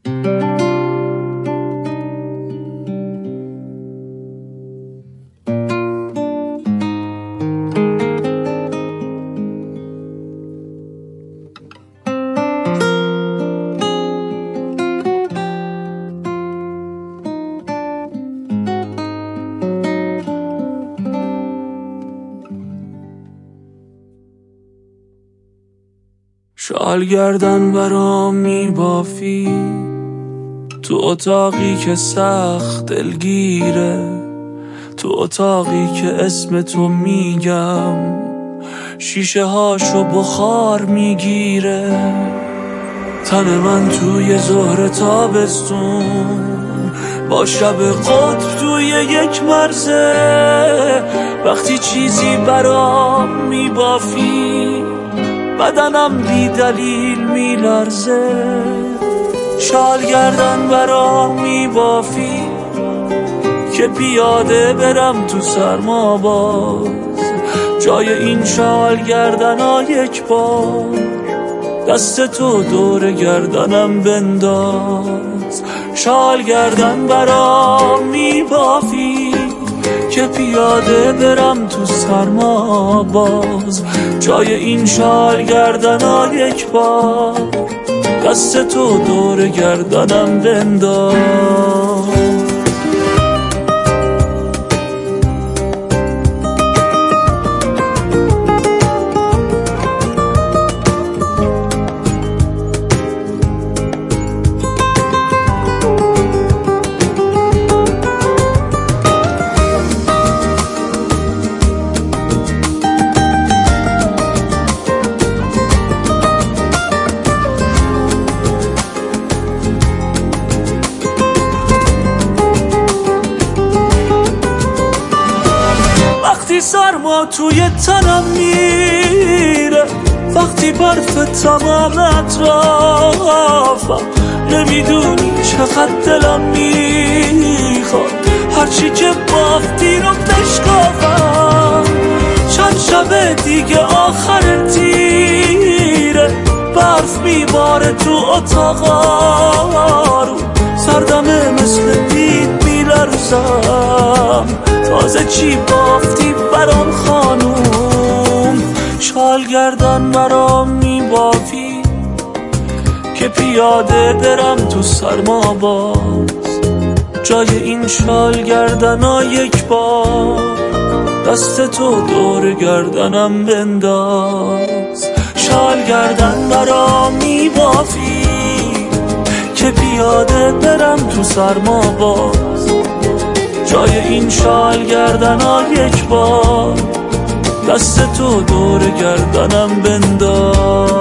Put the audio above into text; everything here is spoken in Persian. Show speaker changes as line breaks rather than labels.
شال گردن برام میبافی تو اتاقی که سخت دلگیره، تو اتاقی که اسم تو میگم شیشه هاشو بخار میگیره. تن من توی ظهر تابستون با شب قطب توی یک مرزه، وقتی چیزی برام میبافی بدنم بی دلیل میلرزه. شال گردن برام میبافی که پیاده برم تو سرما باز، جای این شال گردن ها یک بار دست تو دور گردنم بنداز. شال گردن برام میبافی که پیاده برم تو سرما باز، جای این شال گردن ها یک بار دست تو دور گردنم بنداز. وقتی سرما توی تنم میره، وقتی برف تمام اطرافم، نمیدونی چقدر دلم میخواد هرچی که بافتی رو بشکافم. چند شب دیگه آخر تیره، برف میباره تو اتاقا رو، سردمه مثل دید میلرزم. تازه چی بافتی برام خانوم؟ شال گردن برام میبافی که پیاده برم تو سرما باز، جای این شال گردن ها یک بار دست تو دور گردنم بنداز. شال گردن برام میبافی که پیاده برم تو سرما باز، جای این شال گردن ها یک بار دست تو دور گردنم بنداز.